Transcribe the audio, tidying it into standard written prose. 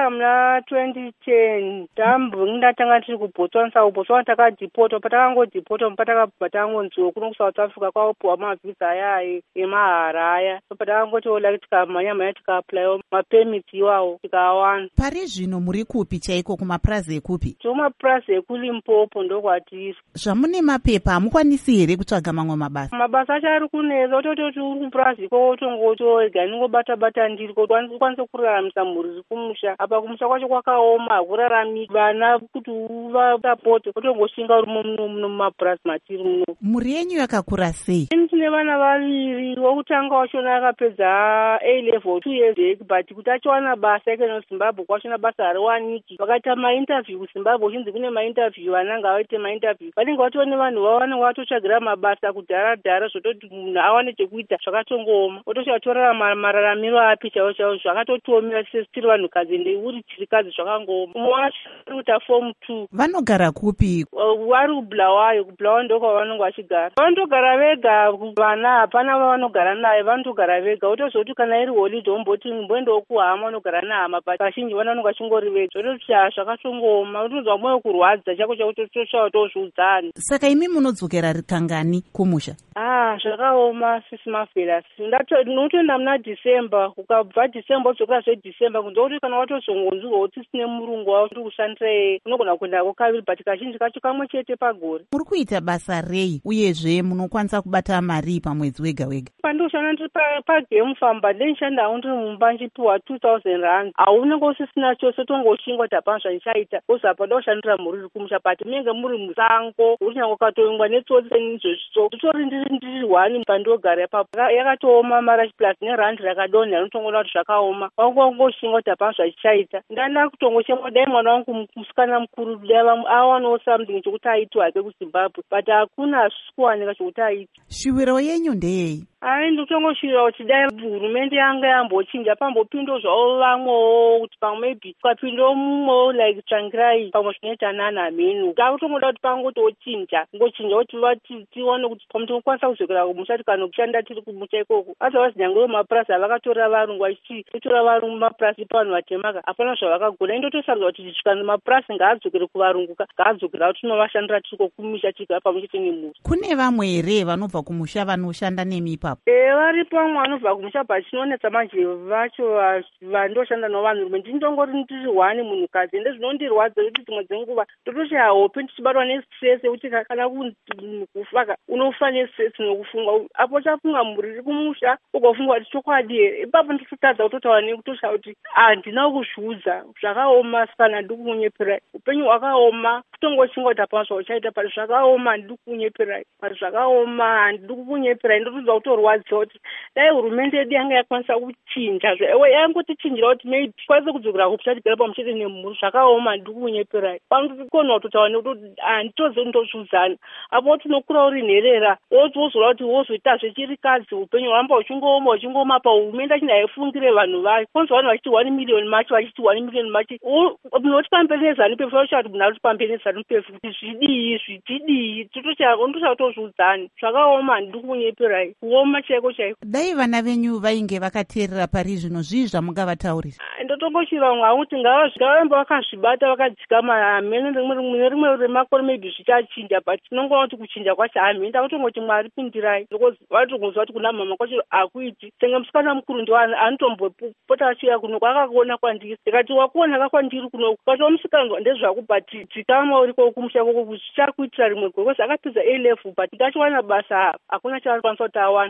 ndakafika muna 2010 ndatanga tiri kuBotswana. kuBotswana takadhipotwa. Patakangodhipotwa patakabva tangonziwa kuno kuSouth Africa kwakupiwa mavhisa aya emahara aya. Patakangoti tikamhanya tikaaplayiwa mapemiti iwawo tikawana. Pari zvino muri kupi chaiko, kumapurazi ekupi? Kumapurazi ekuLimpopo ndokwatiri. Zvamune mapepa hamukwanisi here kutsvaga mamwe mabasa? Mabasa acho ari kunetsa, utototi uri kupurazi ko utongotoega ningobata ndiri kuti ukwanise kuraramisa mhuri iri kumusha. Apa kumusha kwacho kwakaoma, hakuraramiki. Vana kuti uvasapote utongoshinga uri muno mumapurazi matiri muno. Mhuri yenyu yakakura sei? Tine vana vaviri. Wokutanga wachona akapedza A-level 2 years back, but kuti achiwana basa ikeno Zimbabwe kwachona basa hariwaniki. Vakaita mainterview kuZimbabwe, uchinzi kune mainterview vananga vaite mainterview. Vanenge vatone vanhu vavanenge vatotsvagira mabasa kudhara zvototi munhu awane chekuita zvakatongooma. Otoshatorara mararamiro api chaiwo zvakatotiomera tiri vanhukadzi ende uri chirikadzi zvakangooma. Umwe wakuita form 2. Vanogara kupi? Vari kuBulawayo. kuBulawayo ndokwavanenge vachigara. Vanotogara vega. Vana hapana vavanogara naye, vanotogara vega. Utozoti kana iri holiday womboti mboendawo kuhama unogara nehama, but vazhinji vanenge vachingori vega. Zvototi zvakatongooma. Utonzwa mwoyo kurwadza chako chakutoshawa tozviudzana. Saka imi munodzokera kangani kumusha? Zvakaoma sisi mafera. Ndinotoenda muna December. Ukabva December udzokera zveDecember kunze kuti kana watozongonzwa kuti sine murungu wavo tiri kushandira unogona kuendako kaviri, but kazhinji kacho kamwe chete pagore. Muri kuita basa rei uyezve munokwanisa kubata mari pamwedzi wega wega? Pandoshanda ndiri pagame farm, but ndishandawo ndiri mumba ndichipiwa 2,000 rand. Haunenge usisina chose, utongoshingwa kuti hapana zvandichaita. Kozapa ndoshandira mhuri iri kumusha, but munenge muri musango uri nyange ukatoingwa netsotsi izvozvo. Nditori ndiri wani pandogara ipapo. Yakatooma mara plus nerandi rakadonha rinotongoona kuti zvakaoma. Wangongoshingwa kuti hapana zvachichaita. Ndanda kutongochema dai mwana wangu musikana mukuru dai awanawo something chokuti aitwe hake kuZimbabwe, but hakuna hazvisi kuwanika chokuti aite. Shuviro yenyu ndeyei? Ndinotongoshuvira kuti dai hurumende yanga yambochinja pambopindawo zvavo vamwewo kuti pamwe maybe ukapindawo mumwewo like Tsvangirai pamwe zvinoita nana mhenu. Takutongoda kuti pangotochinja kuti tione kuti tinokwanisa kuzokera kumusha tikanokushanda tiri kumusha ikoko. Otherwise nyangwe mapurasi avakatora varungu vachitora varungu mapurasi pavanhu vatemaka hapana zvavakagona. Indotosarudzwa kuti chikano mapurasi ngaadzokere kuvarungu, ngaadzokera kuti tinovashandira tiriko kumusha tigara pamwe chete nemhuri. Kune vamwe here vanobva kumusha vanoshanda nemi ipapo? Varipo vamwe vanobva kumusha, but chinonetsa manje vacho vandoshanda novanhu rume. Ndindongori ndiri wani munhukadzi ende zvinondirwadza kuti dzimwe dzenguva totoshaya hope ndichibatwa nestress yekuti kana kufa unofa nestress nokufunga. Apo chafunga mhuri iri kumusha ugofunga kuti chokwadi here. Ipapo nditotadza kutotaura nekutosha kuti handina kuzviudza. Zvakaoma sikana handiri kukunyeperai. Upenyu hwakaoma. Kutongoshinga kuti hapana zvauchaita, pari zvakaoma handiri kukunyeperai. Pari zvakaoma handiri kukunyeperai. Ndotodza kutorwadziwa kuti dai hurumende yedu yanga yakwanisa kuchinja. Yangotichinjira kuti maybe tikwanise kudzokera kumusha tigara pamwe chete nemhuri. Zvakaoma handiri kukunyeperai. Panotikona kutotaura nekuti handitozi kundozviudzana. Apo tinokura uri nherera wozorwa kuti wozoitazve chirikadzi. Upenyu hwamba uchingooma pa hurumende achida haifungire vanhu vayo. Kwanza vanhu vachiti 1 million macho vachiti 1 million macho. Munoti pamberi neZANU-PF vachati munati pamberi neZANU-PF kuti zvitidii totosha kutozviudzana. Zvakaoma handiri kukunyeperai. Kuoma chaiko chaiko. Dai vana venyu vainge vakateerera pari zvino zvii zvamungavataurira? Ndotongoshira vamwe vangu kuti ngavambe vakazvibata vakadzikama hamene rimwe remakore maybe zvichachinja, but tinongoona kuti kuchinja kwacho hamene. Takutongoti Mwari pindirai. Vatongozwa kuti kuna mama kwacho hakuiti. Senge musikana mukuru ndo anotombopota achiuya kuno kwakakuona kwandiri. Ndikati wakuona kwandiri kuno kwacho musikana ndezvako, but dzikama uriko kumusha koko zvichakuitira rimwe gore. Akapedza A-level but tikachiwana basa hakuna chaakwanisa kuti awana.